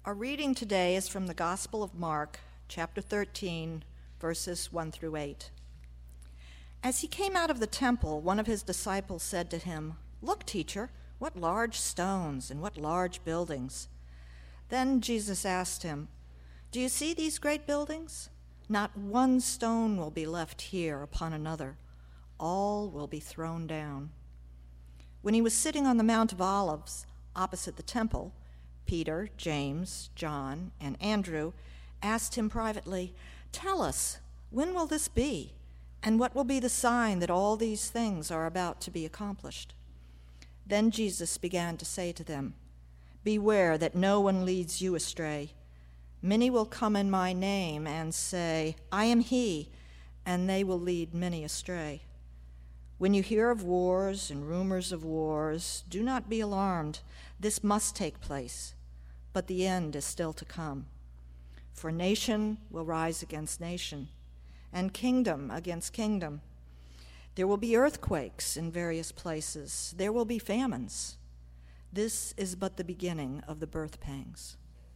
Our reading today is from the Gospel of Mark, chapter 13, verses 1 through 8. As he came out of the temple, one of his disciples said to him, "Look, teacher, what large stones and what large buildings." Then Jesus asked him, "Do you see these great buildings? Not one stone will be left here upon another. All will be thrown down." When he was sitting on the Mount of Olives, opposite the temple, Peter, James, John, and Andrew asked him privately, "Tell us, when will this be? And what will be the sign that all these things are about to be accomplished?" Then Jesus began to say to them, "Beware that no one leads you astray. Many will come in my name and say, 'I am he,' and they will lead many astray. When you hear of wars and rumors of wars, do not be alarmed. This must take place, but the end is still to come. For nation will rise against nation, and kingdom against kingdom. There will be earthquakes in various places. There will be famines. This is but the beginning of the birth pangs."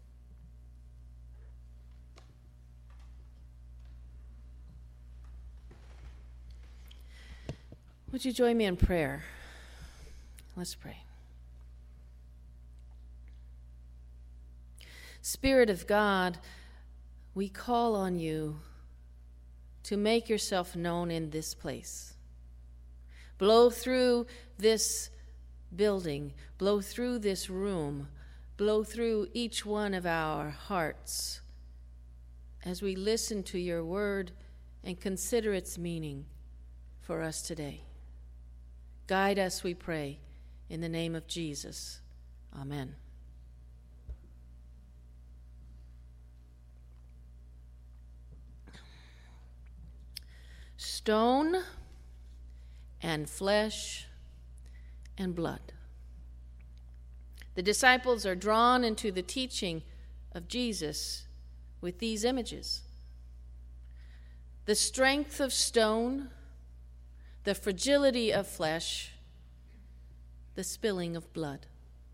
Would you join me in prayer? Let's pray. Spirit of God, we call on you to make yourself known in this place. Blow through this building, blow through this room, blow through each one of our hearts as we listen to your word and consider its meaning for us today. Guide us, we pray, in the name of Jesus. Amen. Stone and flesh and blood. The disciples are drawn into the teaching of Jesus with these images. The strength of stone, the fragility of flesh, the spilling of blood.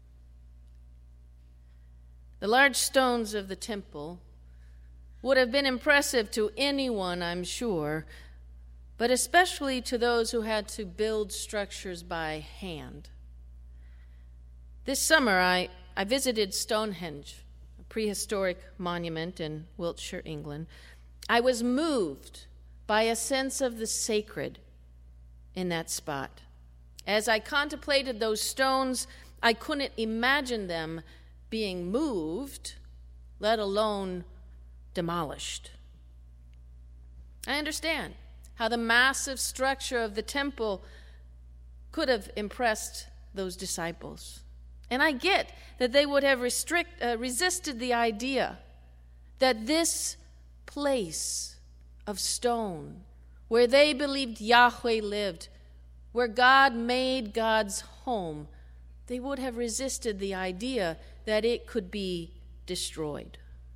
The large stones of the temple would have been impressive to anyone, I'm sure, but especially to those who had to build structures by hand. This summer, I visited Stonehenge, a prehistoric monument in Wiltshire, England. I was moved by a sense of the sacred in that spot. As I contemplated those stones, I couldn't imagine them being moved, let alone demolished. I understand how the massive structure of the temple could have impressed those disciples. And I get that they would have resisted the idea that this place of stone, where they believed Yahweh lived, where God made God's home, they would have resisted the idea that it could be destroyed.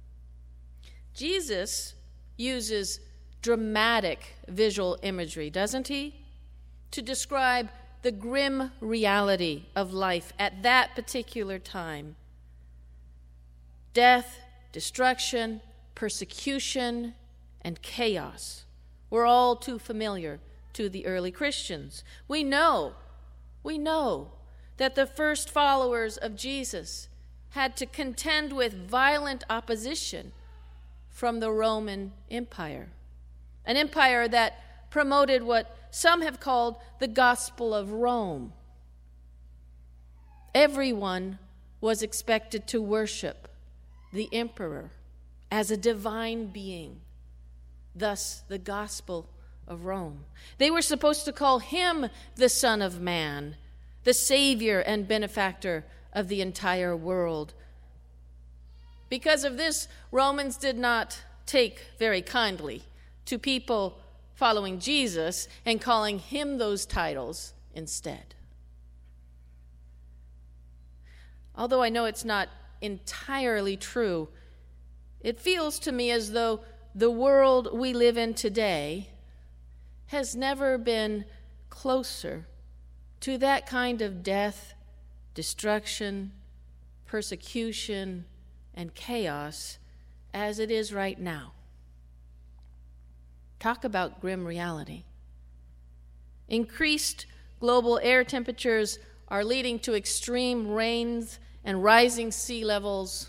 Jesus uses dramatic visual imagery, doesn't he? To describe the grim reality of life at that particular time. Death, destruction, persecution, and chaos were all too familiar to the early Christians. We know that the first followers of Jesus had to contend with violent opposition from the Roman Empire, an empire that promoted what some have called the gospel of Rome. Everyone was expected to worship the emperor as a divine being, thus the gospel of Rome. They were supposed to call him the Son of Man, the Savior and benefactor of the entire world. Because of this, Romans did not take very kindly to people following Jesus and calling him those titles instead. Although I know it's not entirely true, it feels to me as though the world we live in today has never been closer to that kind of death, destruction, persecution, and chaos as it is right now. Talk about grim reality. Increased global air temperatures are leading to extreme rains and rising sea levels.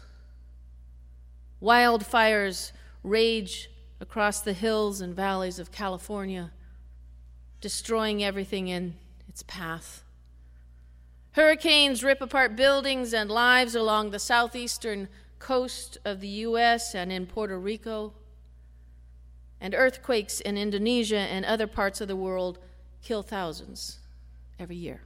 Wildfires rage across the hills and valleys of California, destroying everything in its path. Hurricanes rip apart buildings and lives along the southeastern coast of the U.S. and in Puerto Rico. And earthquakes in Indonesia and other parts of the world kill thousands every year.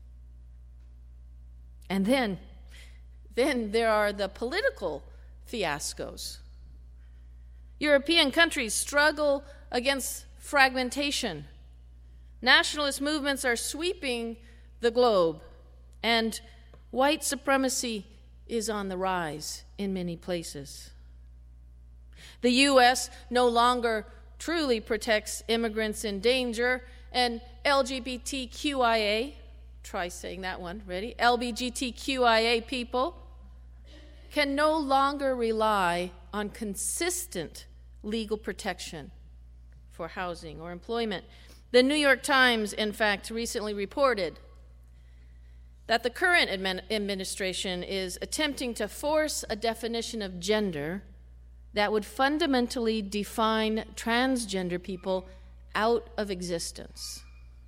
And then there are the political fiascos. European countries struggle against fragmentation. Nationalist movements are sweeping the globe, and white supremacy is on the rise in many places. The U.S. no longer truly protects immigrants in danger, and LGBTQIA, try saying that one, ready? LGBTQIA people can no longer rely on consistent legal protection for housing or employment. The New York Times, in fact, recently reported that the current administration is attempting to force a definition of gender that would fundamentally define transgender people out of existence.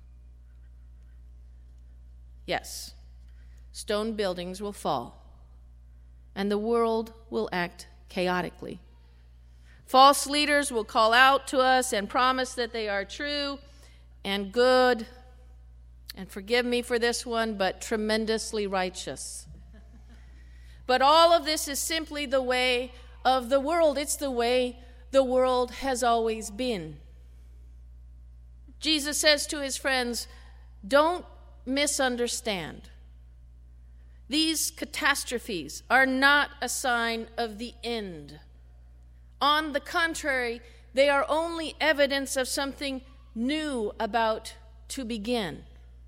Yes, stone buildings will fall, and the world will act chaotically. False leaders will call out to us and promise that they are true and good, and forgive me for this one, but tremendously righteous. But all of this is simply the way of the world. It's the way the world has always been. Jesus says to his friends, don't misunderstand. These catastrophes are not a sign of the end. On the contrary, they are only evidence of something new about to begin.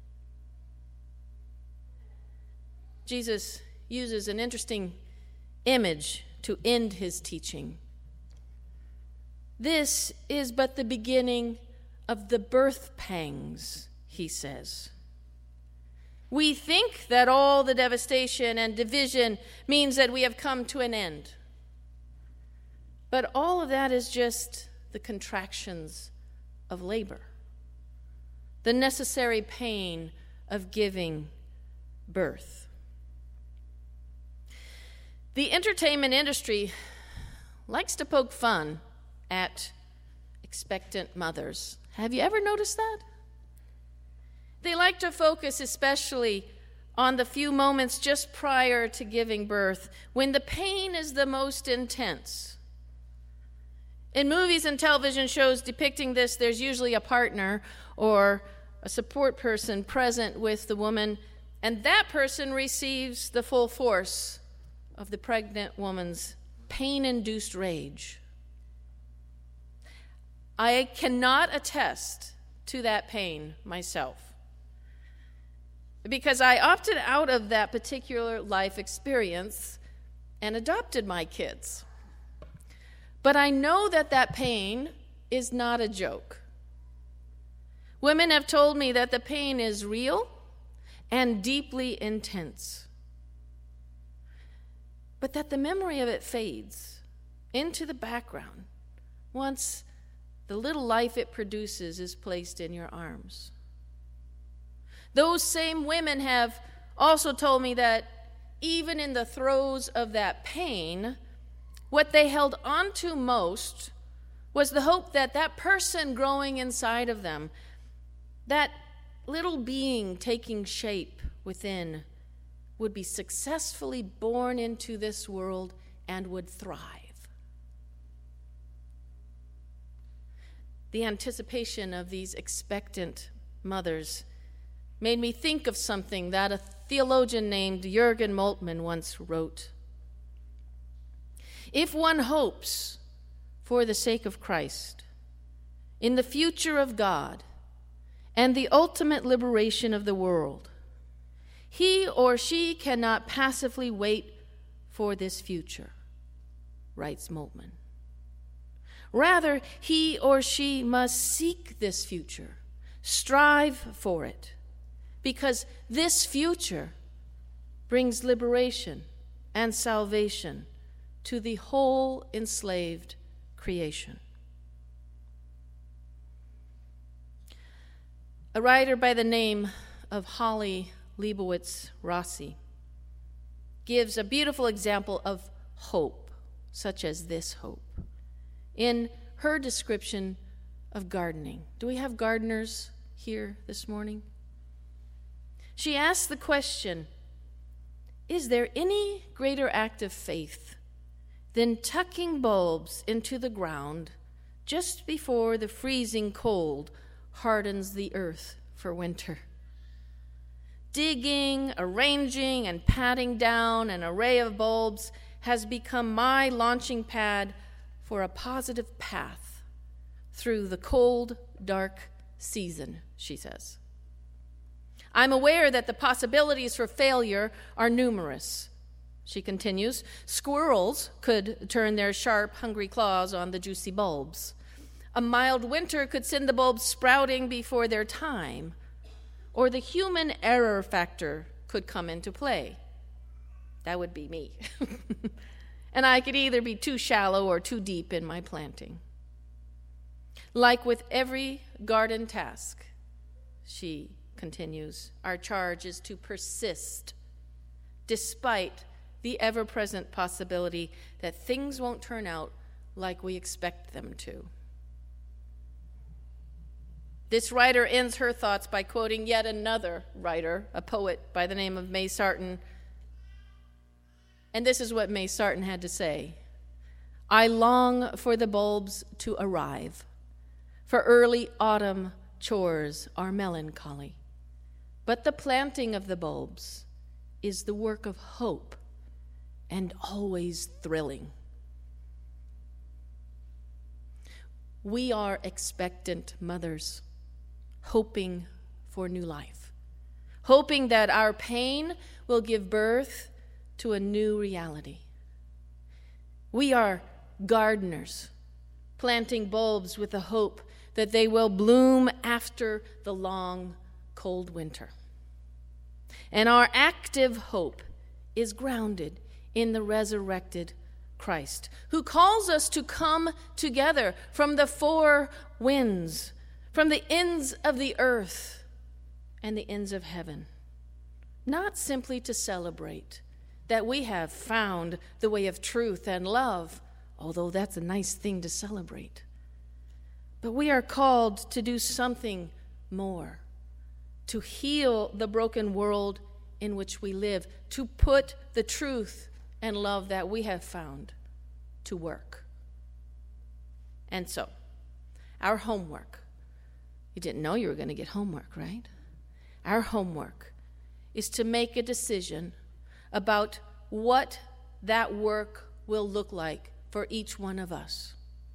Jesus uses an interesting image to end his teaching. This is but the beginning of the birth pangs, he says. We think that all the devastation and division means that we have come to an end. But all of that is just the contractions of labor, the necessary pain of giving birth. The entertainment industry likes to poke fun at expectant mothers. Have you ever noticed that? They like to focus especially on the few moments just prior to giving birth, when the pain is the most intense. In movies and television shows depicting this, there's usually a partner or a support person present with the woman, and that person receives the full force of the pregnant woman's pain-induced rage. I cannot attest to that pain myself, because I opted out of that particular life experience and adopted my kids. But I know that that pain is not a joke. Women have told me that the pain is real and deeply intense, but that the memory of it fades into the background once the little life it produces is placed in your arms. Those same women have also told me that even in the throes of that pain, what they held on to most was the hope that that person growing inside of them, that little being taking shape within, would be successfully born into this world and would thrive. The anticipation of these expectant mothers made me think of something that a theologian named Jürgen Moltmann once wrote. If one hopes for the sake of Christ in the future of God and the ultimate liberation of the world, he or she cannot passively wait for this future. writes Moltmann. Rather, he or she must seek this future, strive for it, because this future brings liberation and salvation to the whole enslaved creation. A writer by the name of Holly Leibowitz Rossi gives a beautiful example of hope, such as this hope, in her description of gardening. Do we have gardeners here this morning? She asks the question, is there any greater act of faith than tucking bulbs into the ground just before the freezing cold hardens the earth for winter? Digging, arranging, and patting down an array of bulbs has become my launching pad for a positive path through the cold, dark season, she says. I'm aware that the possibilities for failure are numerous, she continues. Squirrels could turn their sharp, hungry claws on the juicy bulbs. A mild winter could send the bulbs sprouting before their time, or the human error factor could come into play. That would be me. And I could either be too shallow or too deep in my planting. Like with every garden task, she continues, our charge is to persist despite the ever-present possibility that things won't turn out like we expect them to. This writer ends her thoughts by quoting yet another writer, a poet by the name of May Sarton. And this is what May Sarton had to say. I long for the bulbs to arrive, for early autumn chores are melancholy. But the planting of the bulbs is the work of hope and always thrilling. We are expectant mothers, hoping for new life, hoping that our pain will give birth to a new reality. We are gardeners, planting bulbs with the hope that they will bloom after the long, cold winter. And our active hope is grounded in the resurrected Christ, who calls us to come together from the four winds, from the ends of the earth and the ends of heaven, not simply to celebrate that we have found the way of truth and love, although that's a nice thing to celebrate, but we are called to do something more, to heal the broken world in which we live, to put the truth and love that we have found to work. And so, our homework, you didn't know you were going to get homework, right? Our homework is to make a decision about what that work will look like for each one of us.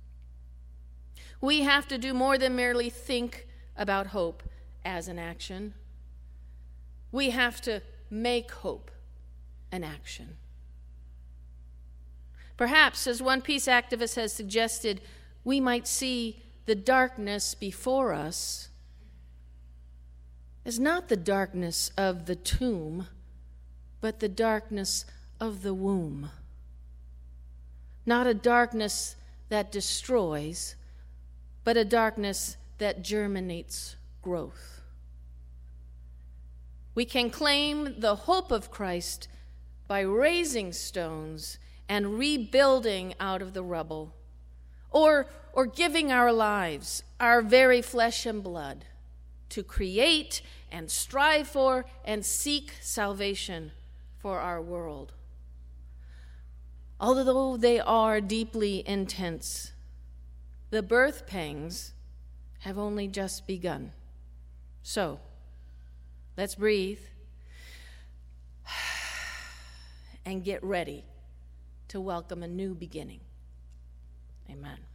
We have to do more than merely think about hope as an action. We have to make hope an action. Perhaps, as one peace activist has suggested, we might see the darkness before us as not the darkness of the tomb, but the darkness of the womb. Not a darkness that destroys, but a darkness that germinates growth. We can claim the hope of Christ by raising stones and rebuilding out of the rubble, or giving our lives, our very flesh and blood, to create and strive for and seek salvation for our world. Although they are deeply intense, the birth pangs have only just begun. So, let's breathe and get ready to welcome a new beginning. Amen.